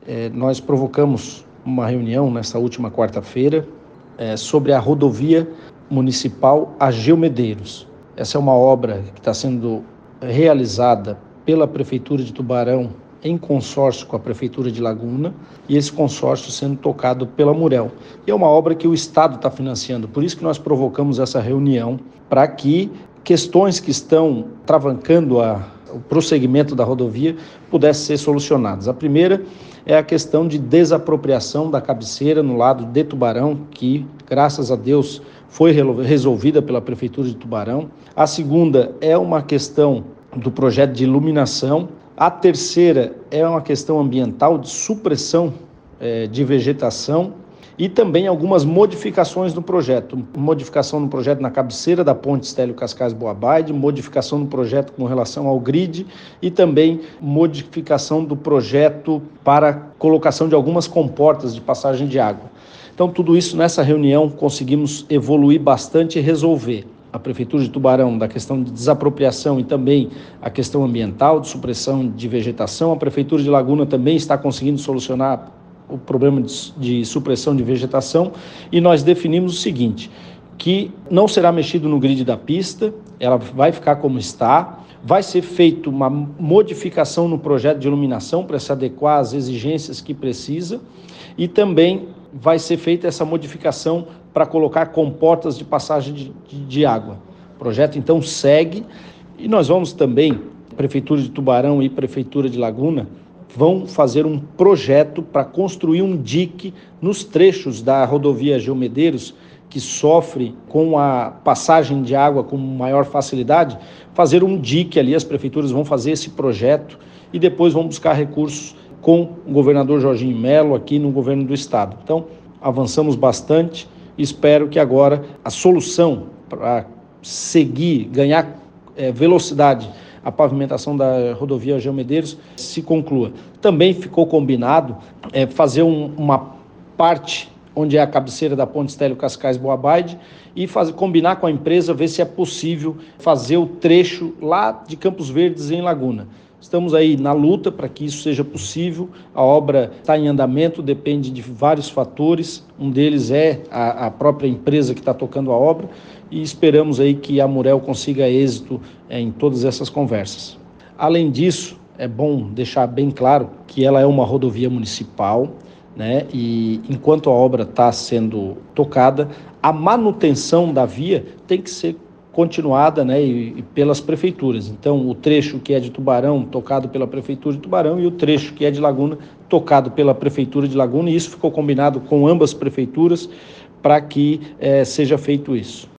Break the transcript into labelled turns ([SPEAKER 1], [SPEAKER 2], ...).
[SPEAKER 1] nós provocamos uma reunião nessa última quarta-feira sobre a rodovia municipal Ageu Medeiros. Essa é uma obra que está sendo realizada pela Prefeitura de Tubarão em consórcio com a Prefeitura de Laguna, e esse consórcio sendo tocado pela Murel. E é uma obra que o Estado está financiando, por isso que nós provocamos essa reunião, para que questões que estão travancando o prosseguimento da rodovia pudessem ser solucionadas. A primeira é a questão de desapropriação da cabeceira no lado de Tubarão, que, graças a Deus, foi resolvida pela Prefeitura de Tubarão. A segunda é uma questão do projeto de iluminação. A terceira é uma questão ambiental de supressão de vegetação e também algumas modificações no projeto. Modificação no projeto na cabeceira da ponte Stélio Cascais Boabide, modificação no projeto com relação ao grid e também modificação do projeto para colocação de algumas comportas de passagem de água. Então, tudo isso nessa reunião conseguimos evoluir bastante e resolver. A Prefeitura de Tubarão, da questão de desapropriação e também a questão ambiental, de supressão de vegetação. A Prefeitura de Laguna também está conseguindo solucionar o problema de supressão de vegetação. E nós definimos o seguinte, que não será mexido no grid da pista, ela vai ficar como está. Vai ser feita uma modificação no projeto de iluminação para se adequar às exigências que precisa. E também vai ser feita essa modificação para colocar comportas de passagem de água. O projeto, então, segue e nós vamos também, Prefeitura de Tubarão e Prefeitura de Laguna, vão fazer um projeto para construir um dique nos trechos da rodovia Ageu Medeiros, que sofre com a passagem de água com maior facilidade, fazer um dique ali, as prefeituras vão fazer esse projeto e depois vão buscar recursos com o governador Jorginho Melo aqui no governo do estado. Então, avançamos bastante e espero que agora a solução para seguir, ganhar velocidade a pavimentação da rodovia Ageu Medeiros se conclua. Também ficou combinado fazer uma parte onde é a cabeceira da ponte Stélio Cascais Boabide e combinar com a empresa, ver se é possível fazer o trecho lá de Campos Verdes em Laguna. Estamos aí na luta para que isso seja possível. A obra está em andamento, depende de vários fatores. Um deles é a própria empresa que está tocando a obra e esperamos aí que a Murel consiga êxito em todas essas conversas. Além disso, é bom deixar bem claro que ela é uma rodovia municipal, né? E enquanto a obra está sendo tocada, a manutenção da via tem que ser continuada, né, e pelas prefeituras. Então, o trecho que é de Tubarão, tocado pela Prefeitura de Tubarão, e o trecho que é de Laguna, tocado pela Prefeitura de Laguna, e isso ficou combinado com ambas prefeituras para que seja feito isso.